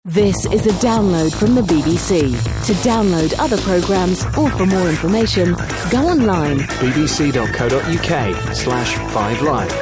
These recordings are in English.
This is a download from the BBC. To download other programmes or for more information, go online. bbc.co.uk/5live.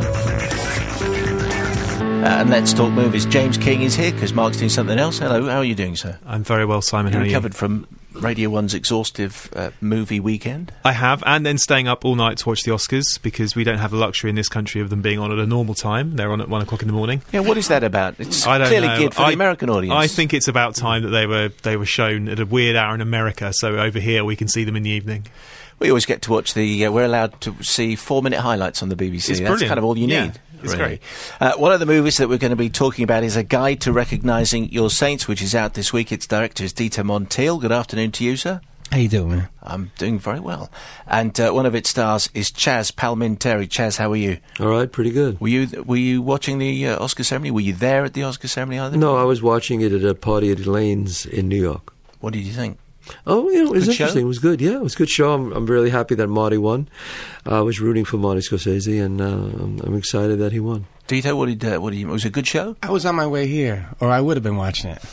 And Let's Talk Movies. James King is here because Mark's doing something else. Hello, how are you doing, sir? I'm very well, Simon. You How are you? recovered from Radio 1's exhaustive movie weekend? I have, and then staying up all night to watch the Oscars, because we don't have the luxury in this country of them being on at a normal time. They're on at 1 o'clock in the morning. Yeah, what is that about? It's I don't clearly know. geared for the American audience. I think it's about time that they were shown at a weird hour in America, so over here we can see them in the evening. We always get to watch we're allowed to see 4-minute highlights on the BBC. It's That's brilliant. kind of all you Yeah, need. it's really. great. One of the movies that we're going to be talking about is A Guide to Recognising Your Saints, which is out this week. Its director is Dieter Montiel. Good afternoon to you, sir. How you doing, man? I'm doing very well. And one of its stars is Chaz Palminteri. Chaz, how are you? All right, pretty good. Were you watching the Oscar ceremony? Were you there at the Oscar ceremony either? No, I was watching it at a party at Elaine's in New York. What did you think? Oh, it was Good show? interesting. It was good. Yeah, it was a good show. I'm really happy that Marty won. I was rooting for Marty Scorsese, and I'm excited that he won. Dieter, what did you? Was it a good show? I was on my way here, or I would have been watching it.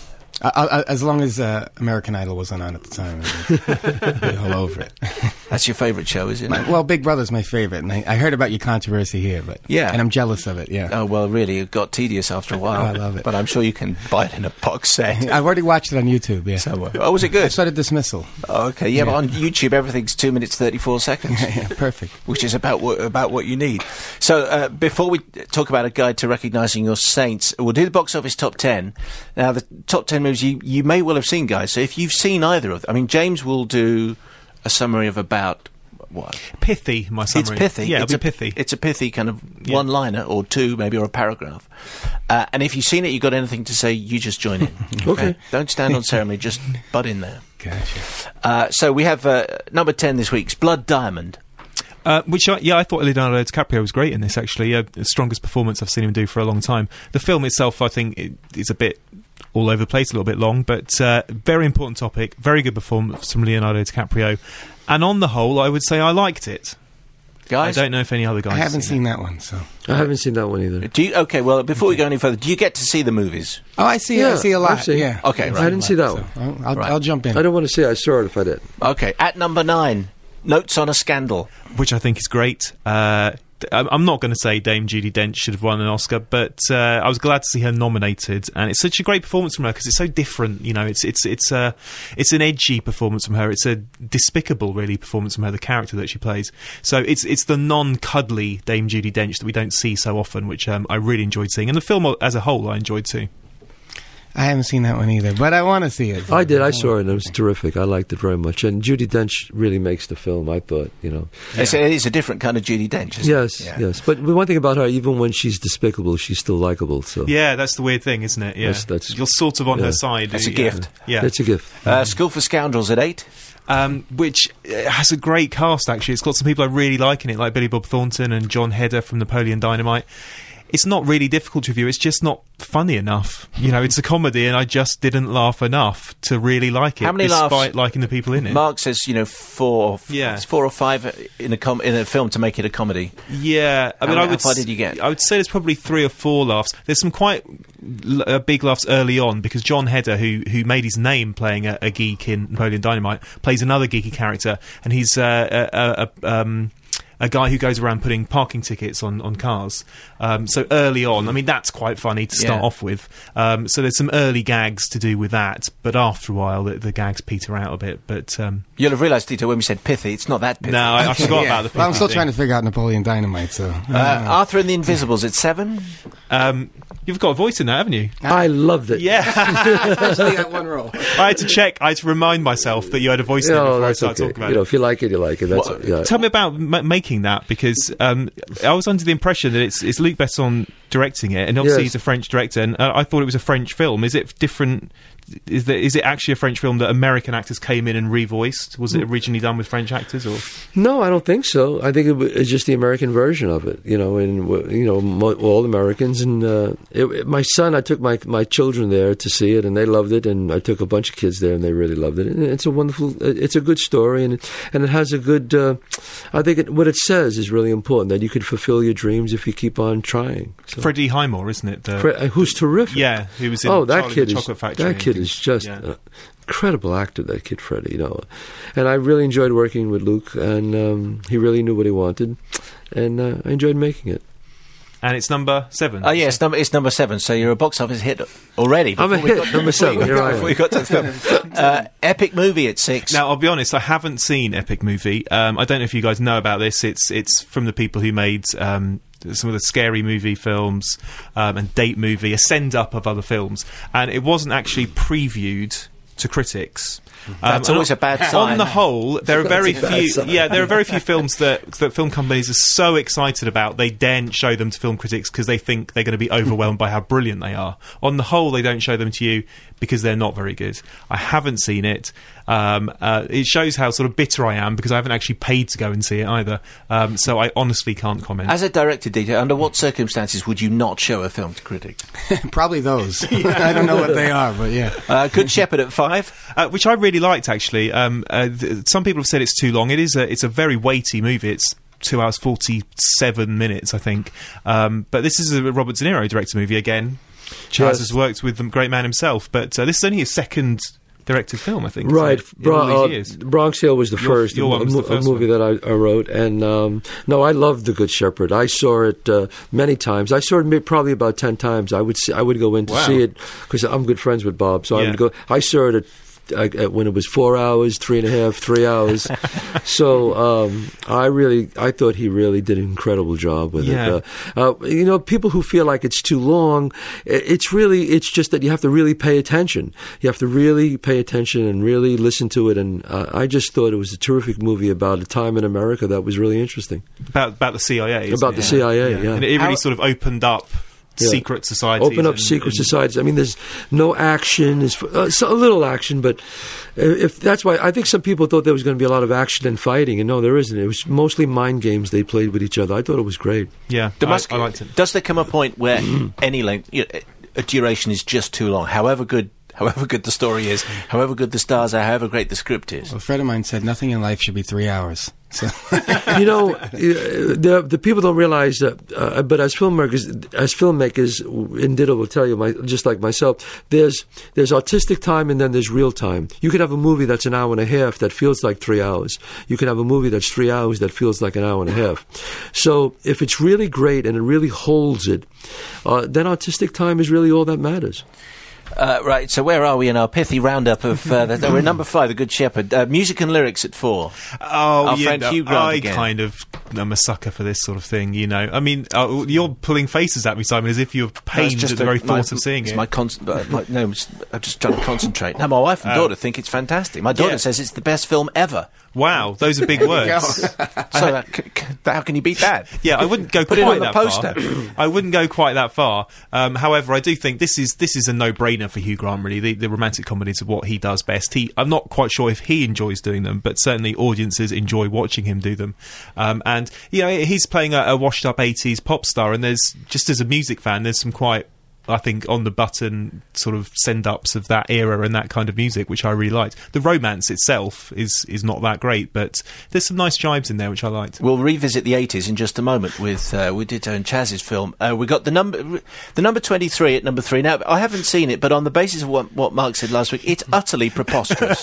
As long as American Idol wasn't on at the time, I'd be all over it. That's your favourite show, is it? Well, Big Brother's my favorite, and I heard about your controversy here, but Yeah. and I'm jealous of it. Yeah, Oh, well, really, it got tedious after a while. I love it. But I'm sure you can buy it in a box set. I've already watched it on YouTube. Yeah, Oh, was it I good? started Dismissal. Oh, okay, yeah, but on YouTube, everything's 2 minutes, 34 seconds. Yeah, perfect. Which is about what you need. So before we talk about A Guide to Recognising Your Saints, we'll do the box office top 10. Now, the top 10 movies you may well have seen, guys. So if you've seen either of them, I mean, James will do a summary of about, what? Pithy, my summary. It's pithy. Yeah, it's it'll be pithy. It's a pithy kind of Yeah. one-liner or two, maybe, or a paragraph. And if you've seen it, you've got anything to say, you just join in. Okay. Don't stand on ceremony, just butt in there. Gotcha. So we have number 10 this week's Blood Diamond. I thought Leonardo DiCaprio was great in this, actually. The strongest performance I've seen him do for a long time. The film itself, I think, is a bit all over the place, a little bit long, but very important topic, very good performance from Leonardo DiCaprio. And on the whole, I would say I liked it. Guys? I don't know if any other guys I have haven't seen that one, so. I haven't seen that one either. Okay, well, before we go any further, do you get to see the movies? Oh, I see. Yeah, I see a I've lot. seen- Yeah. Okay, right. I didn't see that one. So Right. I'll jump in. I don't want to say I saw it if I did. Okay, at number 9, Notes on a Scandal. Which I think is great. I'm not going to say Dame Judi Dench should have won an Oscar, but I was glad to see her nominated, and it's such a great performance from her because it's so different. You know, it's an edgy performance from her. It's a despicable, really, performance from her. The character that she plays. So it's the non-cuddly Dame Judi Dench that we don't see so often, which I really enjoyed seeing, and the film as a whole I enjoyed too. I haven't seen that one either, but I want to see it. I did. I saw it, and it was terrific. I liked it very much. And Judi Dench really makes the film, I thought, you know. It is a different kind of Judi Dench, isn't Yes, it? Yeah. yes. But one thing about her, even when she's despicable, she's still likable. So Yeah, that's the weird thing, isn't it? Yeah, That's- you're sort of on yeah. her side. That's a Yeah. gift. Yeah, it's a gift. School for Scoundrels at 8. which has a great cast, actually. It's got some people I really like in it, like Billy Bob Thornton and John Heder from Napoleon Dynamite. It's not really difficult to review, it's just not funny enough. You know, it's a comedy, and I just didn't laugh enough to really like it, How many despite laughs? liking the people in it. Mark says, 4 Yeah. it's 4 or 5 in a film to make it a comedy. Yeah, I mean, How I would. far did you get? I would say there's probably 3 or 4 laughs. There's some quite big laughs early on because John Heder, who made his name playing a geek in Napoleon Dynamite, plays another geeky character, and he's a guy who goes around putting parking tickets on cars. So early on, I mean, that's quite funny to start Yeah. off with. So there's some early gags to do with that, but after a while, the gags peter out a bit. But You'll have realised, Dieter, when we said pithy, it's not that pithy. no, I forgot about the. Well, I'm still thing. trying to figure out Napoleon Dynamite, so. Arthur and the Invisibles at 7. You've got a voice in that, haven't you? I loved it. Yeah. Especially that one role. I had to check. I had to remind myself that you had a voice in it No, before I that's started okay. talking about You know, it. if you like it, you like it. That's What- yeah. Tell me about making that, because I was under the impression that it's Luc Besson directing it, and obviously Yes. he's a French director, and I thought it was a French film. Is it different? Is it actually a French film that American actors came in and revoiced? Was it originally done with French actors, or? No, I don't think so. I think it's just the American version of it, you know, and all Americans. And my son, I took my children there to see it, and they loved it. And I took a bunch of kids there, and they really loved it. And it's a wonderful, it's a good story, and it has a good. I think what it says is really important, that you can fulfill your dreams if you keep on trying. So So. Freddie Highmore, isn't it? Who's terrific. Yeah, who was in that Charlie kid and the is Chocolate Factory. that kid is just an incredible actor. That kid Freddie, and I really enjoyed working with Luke, and he really knew what he wanted, and I enjoyed making it. And it's number 7. Oh, yeah, it's number 7, so you're a box office hit already. I'm a hit, number 7. Here I am. Before you got to the film. Epic Movie at 6. Now, I'll be honest, I haven't seen Epic Movie. I don't know if you guys know about this. It's from the people who made some of the Scary Movie films and Date Movie, a send-up of other films. And it wasn't actually previewed to critics. That's always a bad sign. On the whole, there are very few. Yeah, there are very few films that film companies are so excited about they daren't show them to film critics because they think they're going to be overwhelmed by how brilliant they are. On the whole, they don't show them to you because they're not very good. I haven't seen it. It shows how sort of bitter I am because I haven't actually paid to go and see it either. So I honestly can't comment. As a director, DJ, under what circumstances would you not show a film to critics? Probably those. I don't know what they are, but yeah. Good Shepherd at 5, which I really liked actually. Some people have said it's too long. It's a very weighty movie. It's 2 hours 47 minutes, I think. But this is a Robert De Niro directed movie again. Chaz has worked with the great man himself, but this is only his second directed film, I think. Right. Bronx Hill was the first, a movie that I wrote. And no, I loved The Good Shepherd. I saw it many times. I saw it probably about 10 times. I would go in to see it because I'm good friends with Bob. So I would go. I saw it when it was 4 hours, 3.5, 3 hours. So I thought he really did an incredible job with it. People who feel like it's too long, it's just that you have to really pay attention. You have to really pay attention and really listen to it. And I just thought it was a terrific movie about a time in America that was really interesting. About the CIA. About the CIA, yeah. And it really sort of opened up secret societies. Open up secret societies. I mean, there's no action. There's a little action, but if that's why I think some people thought there was going to be a lot of action and fighting, and no, there isn't. It was mostly mind games they played with each other. I thought it was great. Yeah, I liked it. Does there come a point where any length, a duration is just too long, however good the story is, however good the stars are, however great the script is? Well, a friend of mine said nothing in life should be 3 hours. So. The people don't realize that, but as filmmakers, and Ditto will tell you, just like myself, there's artistic time and then there's real time. You could have a movie that's an hour and a half that feels like 3 hours. You can have a movie that's 3 hours that feels like an hour and a half. So if it's really great and it really holds it, then artistic time is really all that matters. Right, so where are we in our pithy roundup of... we're at number 5, The Good Shepherd. Music and lyrics at 4. Our friend Hugh Grant again. Kind of am a sucker for this sort of thing, I mean, you're pulling faces at me, Simon, as if you're pained at the very thought of seeing it. I'm just trying to concentrate. No, my wife and daughter think it's fantastic. My daughter says it's the best film ever. Wow, those are big words. So how can you beat that? Yeah, I wouldn't go quite that far. I wouldn't go quite that far. However, I do think this is a no-brainer for Hugh Grant, really. The romantic comedies are what he does best. I'm not quite sure if he enjoys doing them, but certainly audiences enjoy watching him do them. And he's playing a washed-up 80s pop star, and there's, just as a music fan, there's some quite, I think, on-the-button sort of send-ups of that era and that kind of music, which I really liked. The romance itself is not that great, but there's some nice jibes in there, which I liked. We'll revisit the 80s in just a moment with Ditto and Chaz's film. We got the number 23 at number 3. Now, I haven't seen it, but on the basis of what Mark said last week, it's utterly preposterous.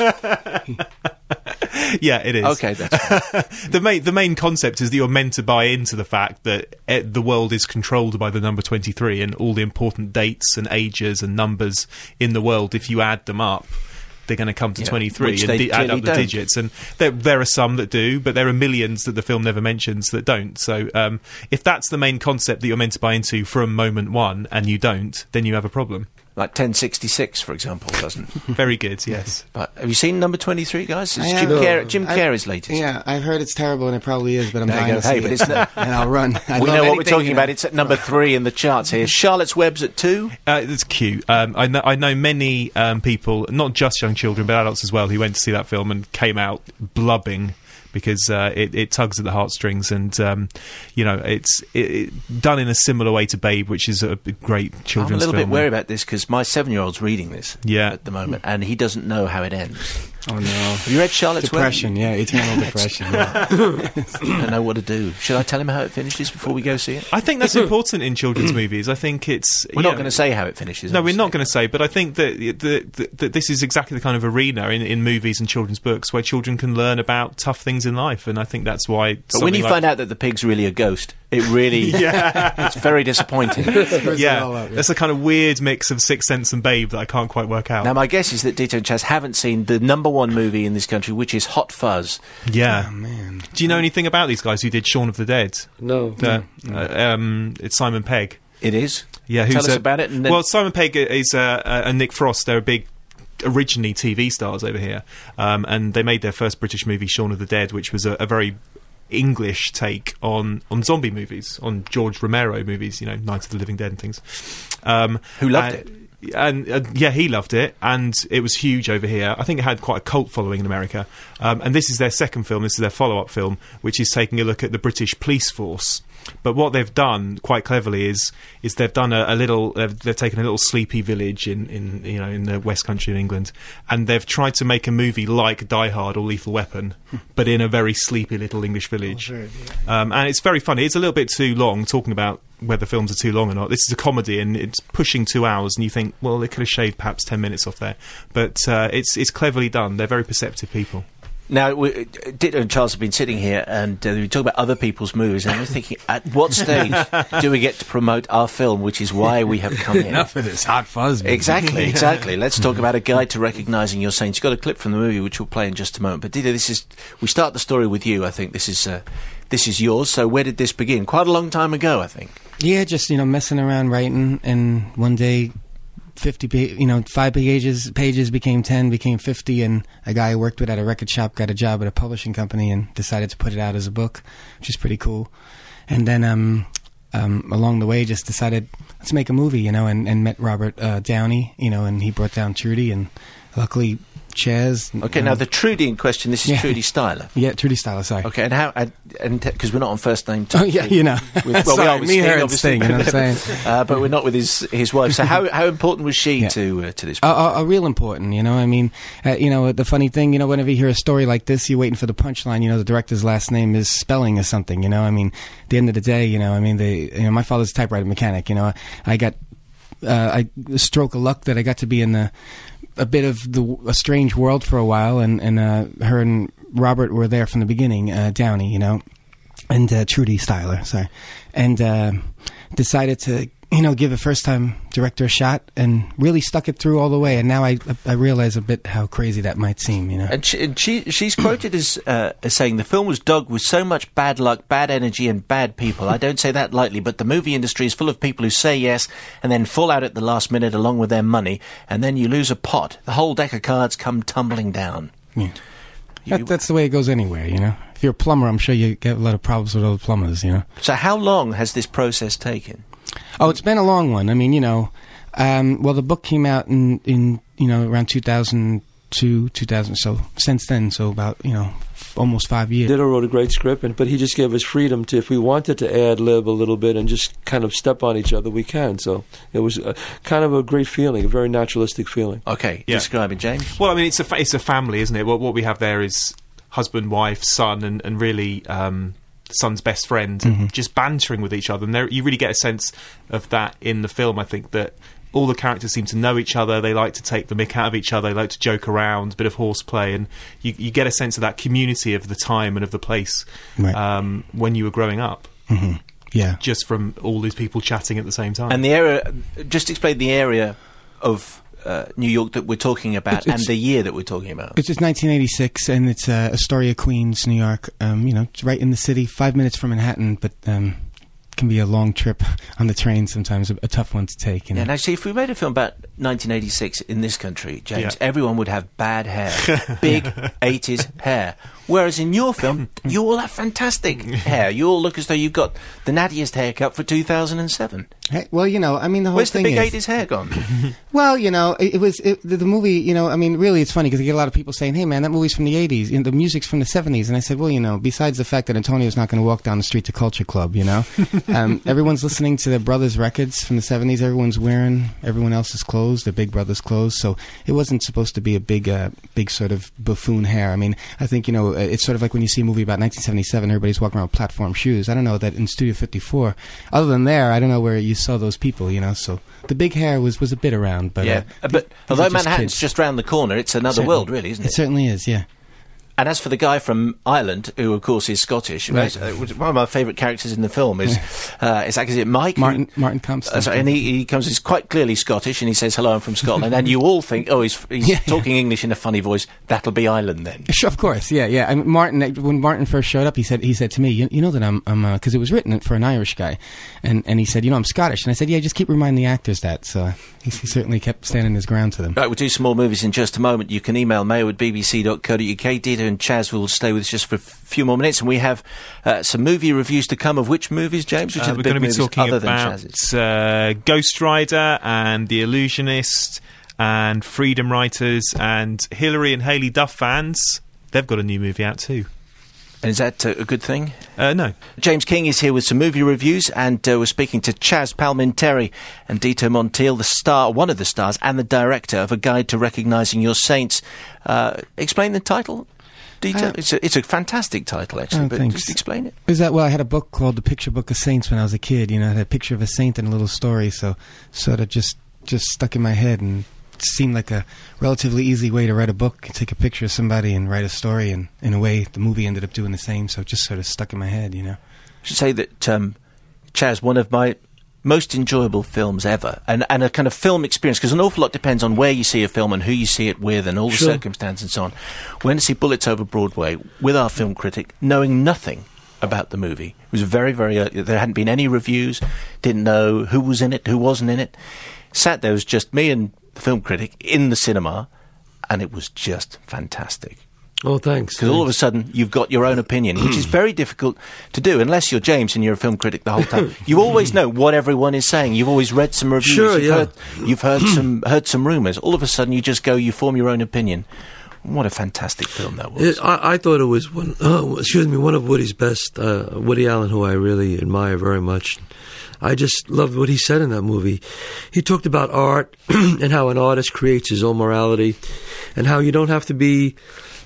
Yeah, it is. Okay, that's right. The main concept is that you're meant to buy into the fact that the world is controlled by the number 23 and all the important dates and ages and numbers in the world, if you add them up, they're going to come to 23 and add up the digits. And there are some that do, but there are millions that the film never mentions that don't. So if that's the main concept that you're meant to buy into from moment one and you don't, then you have a problem. Like 1066, for example, doesn't. Very good, yes. But have you seen number 23, guys? It's Jim Carrey's latest. Yeah, I've heard it's terrible, and it probably is, but I'm dying to see it. It's not, and I'll run. We know what we're talking about. It's at number 3 in the charts here. Charlotte's Web's at 2. It's cute. I know many people, not just young children, but adults as well, who went to see that film and came out blubbing because it tugs at the heartstrings, and it's done in a similar way to Babe, which is a great children's film. I'm a little bit wary about this because my 7-year-old's reading this at the moment, and he doesn't know how it ends. Oh no! Have you read Charlotte's Web? Depression, yeah, eternal depression. Yeah. I don't know what to do. Should I tell him how it finishes before we go see it? I think that's important in children's movies. I think it's... We're not going to say how it finishes. No, we're obviously. not going to say, but I think that this is exactly the kind of arena in movies and children's books where children can learn about tough things in life, and I think that's why... But when you find out that the pig's really a ghost, it really... it's very disappointing. Yeah, that's a kind of weird mix of Sixth Sense and Babe that I can't quite work out. Now, my guess is that Dito and Chaz haven't seen the #1 movie in this country, which is Hot Fuzz. Yeah. Oh, man. Do you know anything about these guys who did Shaun of the Dead? No. It's Simon Pegg. It is? Yeah, Tell us about it. And then Well, Simon Pegg is and Nick Frost. They're big, originally TV stars over here, and they made their first British movie, Shaun of the Dead, which was a very English take on zombie movies, on George Romero movies, you know, Night of the Living Dead and things. Who loved it? And yeah, he loved it, and it was huge over here. I think it had quite a cult following in America. And this is their second film. This is their follow-up film, which is taking a look at the British police force. But what they've done quite cleverly is they've done a little. They've taken a little sleepy village in the West Country in England, and they've tried to make a movie like Die Hard or Lethal Weapon, but in a very sleepy little English village. And it's very funny. It's a little bit too long, talking about whether films are too long or not. This is a comedy, and it's pushing 2 hours, and you think, well, they could have shaved perhaps 10 minutes off there. But it's cleverly done. They're very perceptive people. Now, Dito and Charles have been sitting here and we talk about other people's movies, and we're thinking, at what stage do we get to promote our film, which is why we have come here. Enough of this Hot Fuzz. Man. Exactly. Let's talk about A Guide to Recognising Your Saints. You've got a clip from the movie, which we'll play in just a moment. But Dito, we start the story with you. I think this is yours. So where did this begin? Quite a long time ago, I think. Yeah, just messing around writing, and one day 5 pages became 10, became 50, and a guy I worked with at a record shop got a job at a publishing company and decided to put it out as a book, which is pretty cool. And then along the way just decided, let's make a movie, and met Robert Downey, and he brought down Trudy, and luckily Chaz. Okay, now the Trudy in question, this is Trudy Styler. Yeah, Trudy Styler, sorry. Okay, and how, and because we're not on first name terms. Oh, yeah, we sorry, are with me Sting, and obviously. Sting, you know what I'm saying? But we're not with his wife. So how important was she to this project? Real important, I mean, the funny thing, whenever you hear a story like this, you're waiting for the punchline, the director's last name is spelling or something, I mean, at the end of the day, my father's a typewriter mechanic, I got a stroke of luck that I got to be in a bit of a strange world for a while, and her and Robert were there from the beginning, Downey, and Trudy Styler, sorry, and decided to give a first-time director a shot, and really stuck it through all the way. And now I realize a bit how crazy that might seem, And she's quoted as saying, the film was dogged with so much bad luck, bad energy, and bad people. I don't say that lightly, but the movie industry is full of people who say yes and then fall out at the last minute along with their money, and then you lose a pot. The whole deck of cards come tumbling down. Yeah. That's the way it goes anywhere, If you're a plumber, I'm sure you get a lot of problems with other plumbers, So how long has this process taken? Oh, it's been a long one. I mean, the book came out in around 2002, 2000. So since then, so about almost 5 years. Ditto wrote a great script, but he just gave us freedom to, if we wanted to ad-lib a little bit and just kind of step on each other, we can. So it was kind of a great feeling, a very naturalistic feeling. Okay, describe it, James. Well, I mean, it's a family, isn't it? What we have there is husband, wife, son, and really son's best friend, and just bantering with each other. And you really get a sense of that in the film. I think that all the characters seem to know each other. They like to take the mick out of each other. They like to joke around, a bit of horseplay, and you get a sense of that community of the time and of the place when you were growing up. Mm-hmm. Yeah, just from all these people chatting at the same time. And the area, just explain the area of New York that we're talking about, and the year that we're talking about. It's 1986, and it's Astoria, Queens, New York. It's right in the city, 5 minutes from Manhattan, but can be a long trip on the train sometimes, a tough one to take. Yeah, now see, if we made a film about 1986 in this country, James, everyone would have bad hair, big 80s hair. Whereas in your film, you all have fantastic hair. You all look as though you've got the nattiest haircut for 2007. Hey, well, you know, I mean, the whole Where's the thing big is... 80s hair gone? Well, you know, the movie, you know, I mean, really, it's funny because I get a lot of people saying, hey, man, that movie's from the 80s, and the music's from the 70s. And I said, well, you know, besides the fact that Antonio's not going to walk down the street to Culture Club, you know, everyone's listening to their brothers' records from the 70s. Everyone's wearing everyone else's clothes, their big brother's clothes. So it wasn't supposed to be a big sort of buffoon hair. I mean, I think, you know, it's sort of like when you see a movie about 1977, everybody's walking around with platform shoes. I don't know that in Studio 54, other than there, I don't know where you saw those people, you know, so the big hair was a bit around, but yeah. But although Manhattan's just round the corner, it's another world, really, isn't it? It certainly is, yeah. And as for the guy from Ireland, who of course is Scottish, Right. one of my favourite characters in the film is is it Mike? Martin Compton. Sorry, and he comes, he's quite clearly Scottish, and he says, hello, I'm from Scotland, and you all think, oh, he's talking English in a funny voice, that'll be Ireland then. Sure, of course, yeah. I mean, when Martin first showed up, he said to me, you know that I'm because it was written for an Irish guy, and he said, you know, I'm Scottish, and I said, yeah, just keep reminding the actors that. So he certainly kept standing his ground to them. Right, we'll do some more movies in just a moment. You can email mail@bbc.co.uk. Dita and Chaz will stay with us just for a few more minutes, and we have some movie reviews to come. Of which movies, James? Which are the we're big going to be movies talking other about than Chaz's? Ghost Rider and The Illusionist and Freedom Writers and Hillary and Haley Duff fans. They've got a new movie out too. And is that a good thing? No. James King is here with some movie reviews, and we're speaking to Chaz Palminteri and Dito Montiel, the star, one of the stars, and the director of A Guide to Recognising Your Saints. Explain the title, Dito. It's a fantastic title, actually, but thanks. just explain it. Is that, well, I had a book called The Picture Book of Saints when I was a kid. You know, I had a picture of a saint and a little story, so sort of just stuck in my head and seemed like a relatively easy way to write a book. Take a picture of somebody and write a story, and in a way, the movie ended up doing the same, so it just sort of stuck in my head, you know. I should say that, Chaz, one of my most enjoyable films ever, and a kind of film experience, because an awful lot depends on where you see a film and who you see it with and all the circumstances and so on. Went to see Bullets Over Broadway with our film critic, knowing nothing about the movie. It was very, very early. There hadn't been any reviews, didn't know who was in it, who wasn't in it. Sat there, it was just me and the film critic in the cinema, and it was just fantastic. Oh, thanks. Because all of a sudden, you've got your own opinion, which is very difficult to do, unless you're James and you're a film critic the whole time. You always know what everyone is saying. You've always read some reviews. Sure, you've heard some rumours. All of a sudden, you just go, you form your own opinion. What a fantastic film that was. I thought it was one of Woody's best. Woody Allen, who I really admire very much. I just loved what he said in that movie. He talked about art and how an artist creates his own morality, and how you don't have to be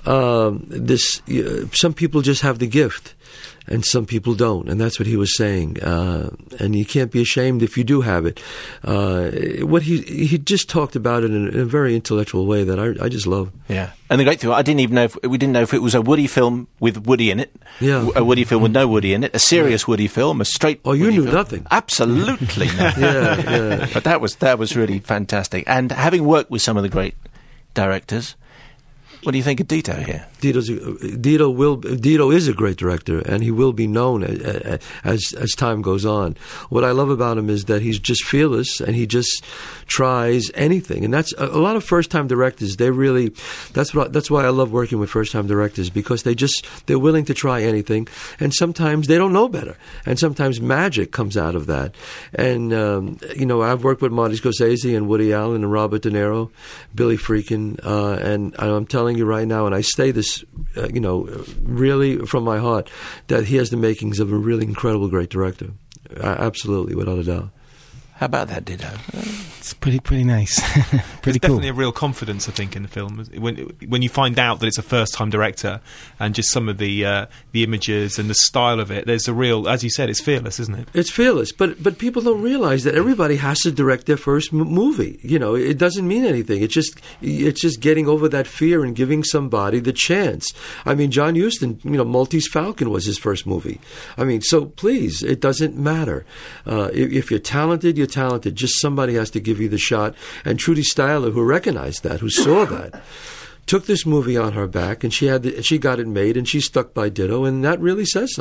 some people just have the gift, and some people don't, and that's what he was saying. And you can't be ashamed if you do have it. What he just talked about it in a very intellectual way that I just love. Yeah, and the great thing, we didn't know if it was a Woody film with Woody in it, a Woody film with no Woody in it, a serious Woody film, a straight. Oh, you Woody knew film. nothing. Absolutely nothing. Yeah. But that was really fantastic. And having worked with some of the great directors, what do you think of Dito here? Dito is a great director, and he will be known as time goes on. What I love about him is that he's just fearless, and he just tries anything. And that's a lot of first-time directors. That's why I love working with first-time directors, because they're willing to try anything, and sometimes they don't know better, and sometimes magic comes out of that. And I've worked with Marty Scorsese and Woody Allen and Robert De Niro, Billy Friedkin, and I'm telling you right now, and I say this, really from my heart, that he has the makings of a really incredible, great director. Absolutely, without a doubt. How about that, Ditto? It's pretty nice. Pretty There's cool. definitely a real confidence, I think, in the film when you find out that it's a first-time director, and just some of the images and the style of it. There's a real, as you said, it's fearless, isn't it? It's fearless, but people don't realize that everybody has to direct their first movie. It doesn't mean anything. It's just getting over that fear and giving somebody the chance. I mean, John Huston, Maltese Falcon was his first movie. I mean, so please, it doesn't matter. If you're talented, you're talented. Just somebody has to give you the shot. And Trudy Styler, who recognized that, who saw that, took this movie on her back, and she got it made, and she stuck by Ditto, and that really says something.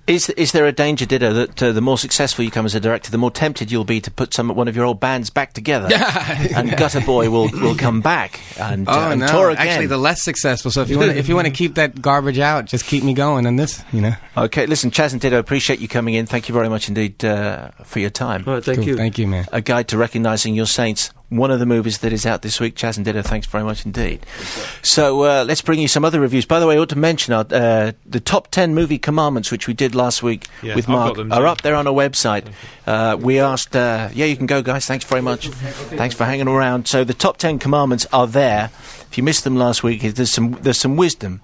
Is there a danger, Ditto, that the more successful you come as a director, the more tempted you'll be to put one of your old bands back together, and Gutter Boy will come back and tour again? Actually, the less successful. So if you want to keep that garbage out, just keep me going on this. Okay, listen, Chaz and Ditto, appreciate you coming in. Thank you very much indeed for your time. All right, thank you. Thank you, man. A Guide to Recognising Your Saints, one of the movies that is out this week. Chaz and Ditto, thanks very much indeed. So let's bring you some other reviews. By the way, I ought to mention the top 10 movie commandments, which we did last week with Mark, are up there on our website. We asked, you can go, guys. Thanks very much. Thanks for hanging around. So the top 10 commandments are there. If you missed them last week, there's some wisdom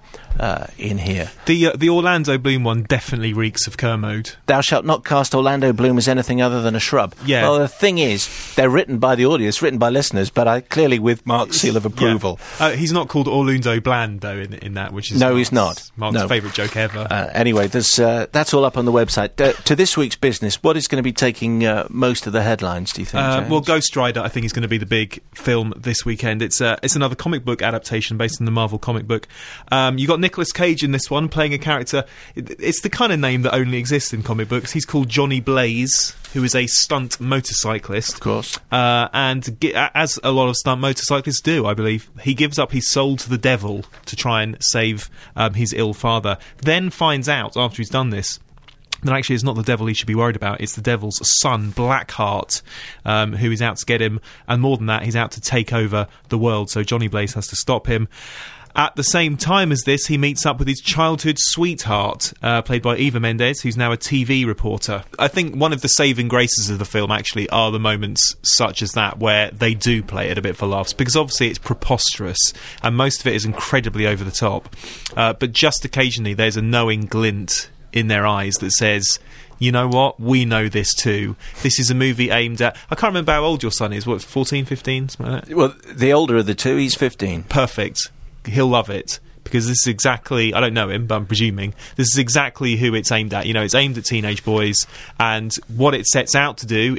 in here. The Orlando Bloom one definitely reeks of Kermode. Thou shalt not cast Orlando Bloom as anything other than a shrub. Yeah. Well, the thing is, they're written by the audience, written by listeners, but clearly with Mark's seal of approval. Yeah. He's not called Orlando Bland, though, in that, which is... No, he's not. Mark's favourite joke ever. Anyway, that's all up on the website. To this week's business, what is going to be taking most of the headlines, do you think, James? Well, Ghost Rider, I think, is going to be the big film this weekend. It's another comic book adaptation based on the Marvel comic book. You got Nicolas Cage in this one, playing a character... It's the kind of name that only exists in comic books. He's called Johnny Blaze, who is a stunt motorcyclist. Of course. And as a lot of stunt motorcyclists do, I believe, he gives up his soul to the devil to try and save his ill father. Then finds out, after he's done this, that actually it's not the devil he should be worried about, it's the devil's son, Blackheart, who is out to get him, and more than that, he's out to take over the world, so Johnny Blaze has to stop him. At the same time as this, he meets up with his childhood sweetheart, played by Eva Mendes, who's now a TV reporter. I think one of the saving graces of the film, actually, are the moments such as that, where they do play it a bit for laughs, because obviously it's preposterous, and most of it is incredibly over the top. But just occasionally, there's a knowing glint in their eyes that says, you know what, we know this too. This is a movie aimed at... I can't remember how old your son is, what, 14, 15, something like that? Well, the older of the two, he's 15. Perfect. He'll love it, because this is exactly... I don't know him, but I'm presuming. This is exactly who it's aimed at. It's aimed at teenage boys, and what it sets out to do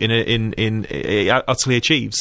it utterly achieves.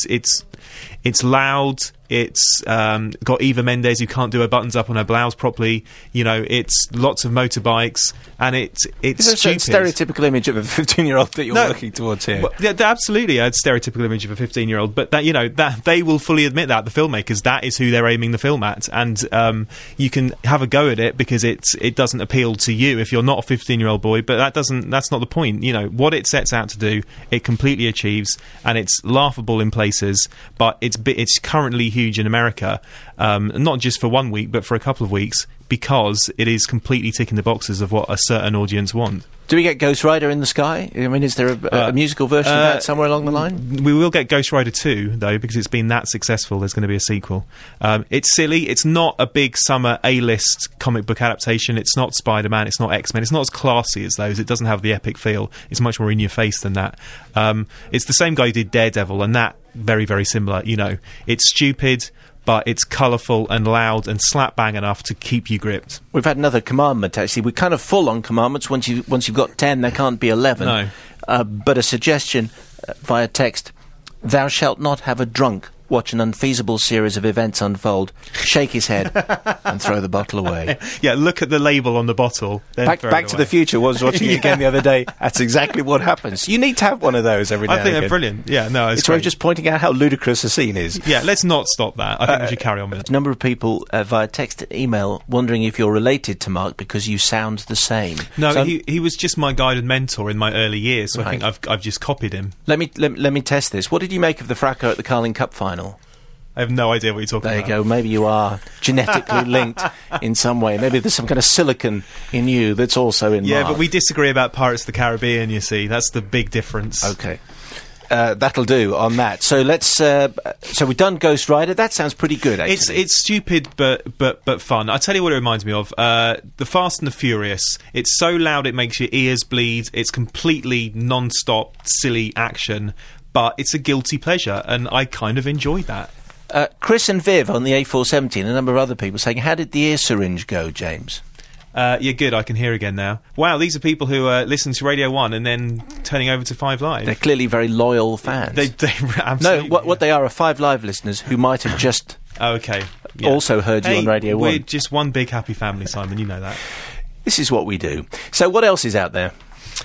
It's loud... It's got Eva Mendes who can't do her buttons up on her blouse properly. It's lots of motorbikes, and it's stupid. A stereotypical image of a 15-year-old that you're working towards here. Well, yeah, absolutely, a stereotypical image of a 15-year-old. But that they will fully admit that, the filmmakers, that is who they're aiming the film at, and you can have a go at it because it doesn't appeal to you if you're not a 15-year-old boy. But that's not the point. What it sets out to do, it completely achieves, and it's laughable in places, but it's currently huge in America, not just for 1 week but for a couple of weeks, because it is completely ticking the boxes of what a certain audience want. Do we get Ghost Rider in the sky? I mean, is there a musical version of that somewhere along the line? We will get Ghost Rider 2, though, because it's been that successful. There's going to be a sequel. It's silly. It's not a big summer A-list comic book adaptation. It's not Spider-Man. It's not X-Men. It's not as classy as those. It doesn't have the epic feel. It's much more in your face than that. It's the same guy who did Daredevil, and that very, very similar. It's stupid, but it's colourful and loud and slap-bang enough to keep you gripped. We've had another commandment, actually. We're kind of full on commandments. Once you've got 10, there can't be 11. No. But a suggestion via text: thou shalt not have a drunk watch an unfeasible series of events unfold, shake his head, and throw the bottle away. Yeah, look at the label on the bottle. Back to the Future was watching it again the other day. That's exactly what happens. You need to have one of those every now and again. I think they're brilliant. Yeah, no, it's worth just pointing out how ludicrous a scene is. Yeah, let's not stop that. I think we should carry on with it. A number of people via text and email wondering if you're related to Mark because you sound the same. No, so he was just my guided mentor in my early years, so right. I think I've just copied him. Let me test this. What did you make of the fracas at the Carling Cup final? I have no idea what you're talking about. There you go. Maybe you are genetically linked in some way. Maybe there's some kind of silicon in you that's also in Mark. Yeah, but we disagree about Pirates of the Caribbean, you see. That's the big difference. Okay. That'll do on that. So let's. So we've done Ghost Rider. That sounds pretty good. Actually, it's stupid but fun. I tell you what it reminds me of: the Fast and the Furious. It's so loud it makes your ears bleed. It's completely non-stop silly action, but it's a guilty pleasure, and I kind of enjoy that. Chris and Viv on the A470 and a number of other people saying, how did the ear syringe go, James? Yeah, good. I can hear again now. Wow, these are people who listen to Radio 1 and then turning over to 5 Live. They're clearly very loyal fans. They absolutely... No, what they are 5 Live listeners who might have just okay. also heard you on Radio 1. We're just one big happy family, Simon, you know that. This is what we do. So what else is out there?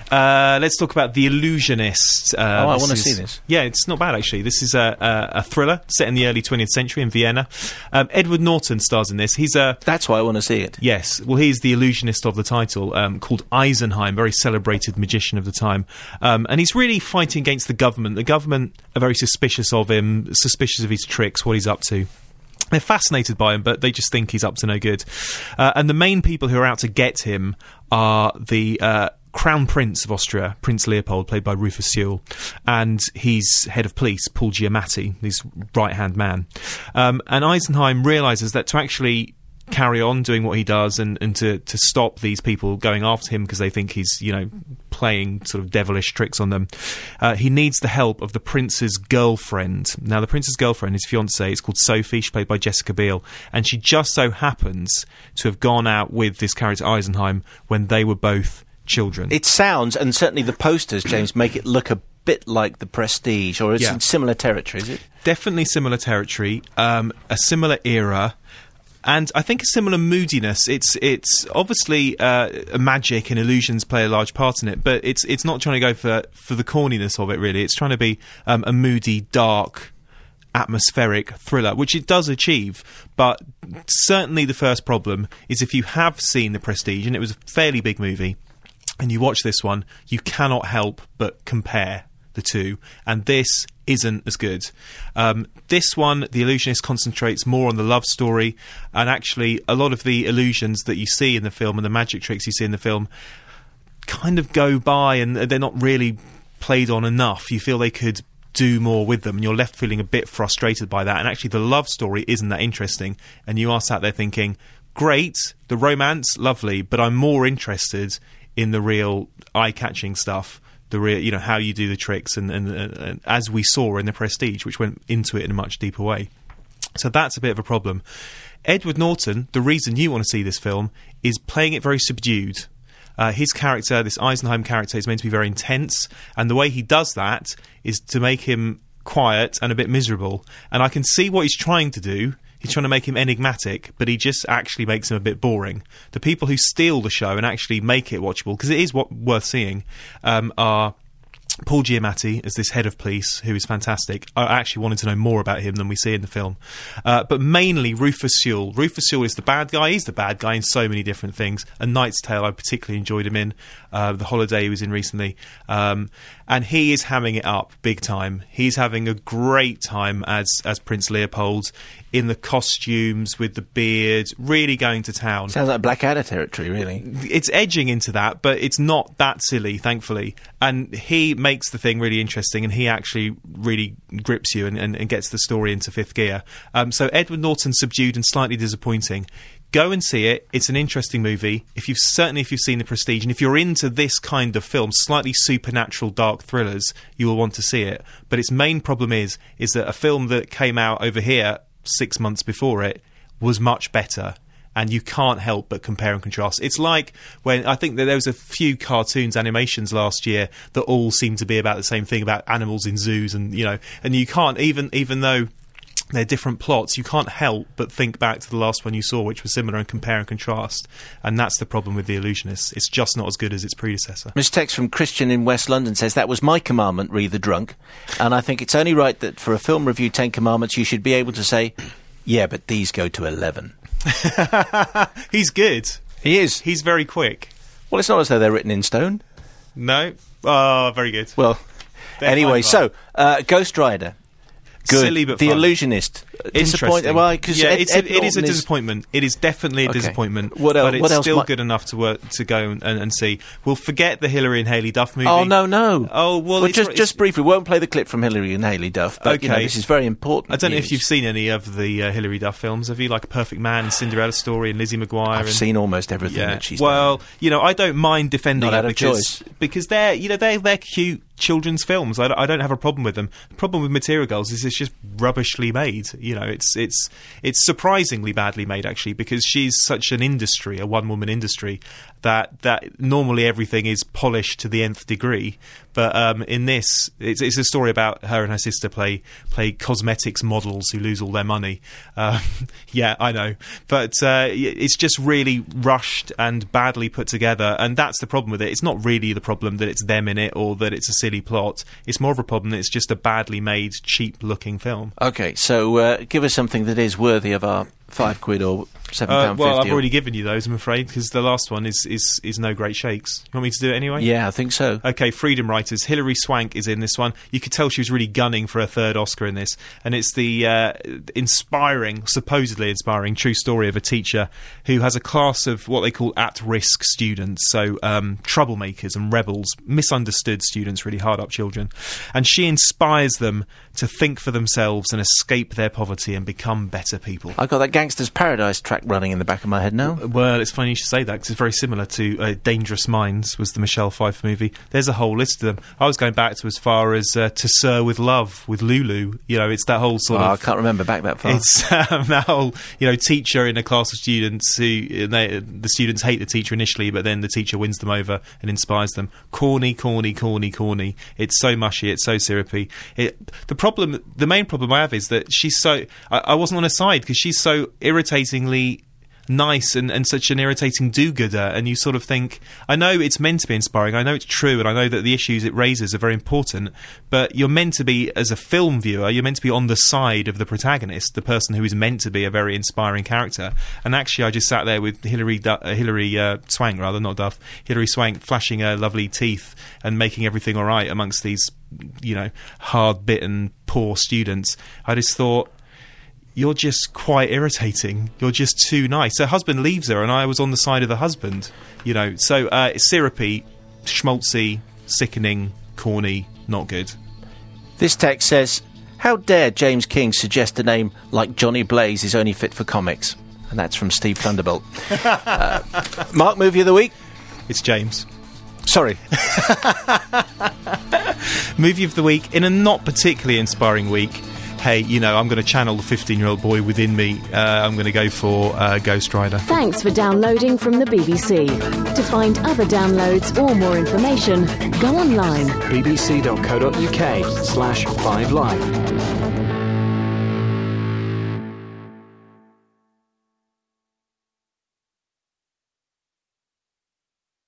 Let's talk about The Illusionist. I want to see this. Yeah, it's not bad, actually. This is a thriller set in the early 20th century in Vienna. Edward Norton stars in this. That's why I want to see it. Yes. Well, he's the illusionist of the title, called Eisenheim, very celebrated magician of the time. And he's really fighting against the government. The government are very suspicious of him, suspicious of his tricks, what he's up to. They're fascinated by him, but they just think he's up to no good. And the main people who are out to get him are the Crown Prince of Austria, Prince Leopold, played by Rufus Sewell, and his head of police, Paul Giamatti, his right-hand man. And Eisenheim realises that to actually carry on doing what he does and to stop these people going after him because they think he's, playing sort of devilish tricks on them, he needs the help of the prince's girlfriend. Now, the prince's girlfriend, his fiancée, is called Sophie. She's played by Jessica Biel, and she just so happens to have gone out with this character Eisenheim when they were both children. It sounds, and certainly the posters, James, make it look a bit like The Prestige, or it's in similar territory, is it? Definitely similar territory, a similar era, and I think a similar moodiness. It's obviously magic and illusions play a large part in it, but it's not trying to go for the corniness of it, really. It's trying to be a moody, dark, atmospheric thriller, which it does achieve. But certainly the first problem is if you have seen The Prestige, and it was a fairly big movie, and you watch this one, you cannot help but compare the two, and this isn't as good. This one, The Illusionist, concentrates more on the love story, and actually a lot of the illusions that you see in the film and the magic tricks you see in the film kind of go by, and they're not really played on enough. You feel they could do more with them, and you're left feeling a bit frustrated by that, and actually the love story isn't that interesting, and you are sat there thinking, great, the romance, lovely, but I'm more interested in the real eye-catching stuff, the real, how you do the tricks, and as we saw in The Prestige, which went into it in a much deeper way. So that's a bit of a problem. Edward Norton, the reason you want to see this film, is playing it very subdued. His character, this Eisenheim character, is meant to be very intense, and the way he does that is to make him quiet and a bit miserable. And I can see what he's trying to do. He's trying to make him enigmatic, but he just actually makes him a bit boring. The people who steal the show and actually make it watchable, because it is worth seeing, are Paul Giamatti as this head of police, who is fantastic. I actually wanted to know more about him than we see in the film. But mainly Rufus Sewell. Rufus Sewell is the bad guy. He's the bad guy in so many different things. A Knight's Tale, I particularly enjoyed him in. The Holiday he was in recently. And he is hamming it up big time. He's having a great time as Prince Leopold, in the costumes, with the beard, really going to town. Sounds like Blackadder territory, really. It's edging into that, but it's not that silly, thankfully. And he makes the thing really interesting, and he actually really grips you and gets the story into fifth gear. So Edward Norton, subdued and slightly disappointing. Go and see it. It's an interesting movie. If you've seen The Prestige, and if you're into this kind of film, slightly supernatural dark thrillers, you will want to see it. But its main problem is that a film that came out over here 6 months before it was much better, and you can't help but compare and contrast. It's like when I think that there was a few cartoons, animations last year that all seemed to be about the same thing, about animals in zoos, and and you can't, even though they're different plots, you can't help but think back to the last one you saw, which was similar, and compare and contrast. And that's the problem with The Illusionist. It's just not as good as its predecessor. This text from Christian in West London says, that was my commandment, re the drunk. And I think it's only right that for a film review 10 commandments, you should be able to say, yeah, but these go to 11. He's good. He is. He's very quick. Well, it's not as though they're written in stone. No. Oh, very good. Well, anyway, so, Ghost Rider. Good. Silly but The fun. Illusionist. Interesting. Well, it is a disappointment. It is definitely a disappointment. What else? But it's still good enough to go and see. We'll forget the Hilary and Haley Duff movie. Oh, no. Oh, well just briefly, we won't play the clip from Hilary and Haley Duff, but okay. This is very important. I don't know if you've seen any of the Hilary Duff films. Have you? Like A Perfect Man and Cinderella Story and Lizzie McGuire? I've seen almost everything that she's done. Well, I don't mind defending Not it out of choice. because they're cute. children's films. I don't have a problem with them. The problem with Material Girls is it's just rubbishly made. You know, it's surprisingly badly made, actually, because she's such an industry, a one-woman industry, that normally everything is polished to the nth degree. But in this, it's a story about her and her sister play cosmetics models who lose all their money. Yeah, I know. But it's just really rushed and badly put together, and that's the problem with it. It's not really the problem that it's them in it or that it's a silly plot. It's more of a problem that it's just a badly made, cheap-looking film. Okay, so give us something that is worthy of our £5 or £7.50. Well, I've already given you those, I'm afraid, because the last one is no great shakes. You want me to do it anyway? Yeah, I think so. Okay, Freedom Writers. Hilary Swank is in this one. You could tell she was really gunning for a third Oscar in this, and it's the supposedly inspiring, true story of a teacher who has a class of what they call at-risk students, so troublemakers and rebels, misunderstood students, really hard-up children, and she inspires them to think for themselves and escape their poverty and become better people. I've got that Gangster's Paradise track running in the back of my head now. Well, it's funny you should say that, because it's very similar to Dangerous Minds, was the Michelle Pfeiffer movie. There's a whole list of them. I was going back to as far as To Sir with Love, with Lulu. You know, it's that whole sort of... I can't remember back that far. It's that whole, teacher in a class of students who... the students hate the teacher initially, but then the teacher wins them over and inspires them. Corny, corny, corny, corny. It's so mushy, it's so syrupy. The main problem I have is that she's so... I wasn't on her side, because she's so irritatingly nice and such an irritating do-gooder, and you sort of think, I know it's meant to be inspiring, I know it's true, and I know that the issues it raises are very important, but you're meant to be, as a film viewer, you're meant to be on the side of the protagonist, the person who is meant to be a very inspiring character. And actually I just sat there with Hilary Swank, flashing her lovely teeth and making everything alright amongst these hard-bitten poor students. I just thought, you're just quite irritating. You're just too nice. Her husband leaves her, and I was on the side of the husband. So it's syrupy, schmaltzy, sickening, corny, not good. This text says, how dare James King suggest a name like Johnny Blaze is only fit for comics? And that's from Steve Thunderbolt. Mark, movie of the week? It's James. Sorry. Movie of the week, in a not particularly inspiring week, hey, I'm going to channel the 15-year-old boy within me. I'm going to go for Ghost Rider. Thanks for downloading from the BBC. To find other downloads or more information, go online. bbc.co.uk/5live.